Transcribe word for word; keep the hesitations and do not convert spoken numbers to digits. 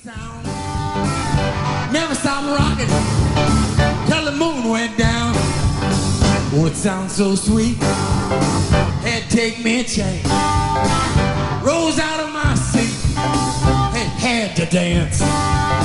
sound. Never stopped rocking till the moon went down. Oh, it sounds so sweet. Had to take me a chance. Rose out of my seat and had to dance.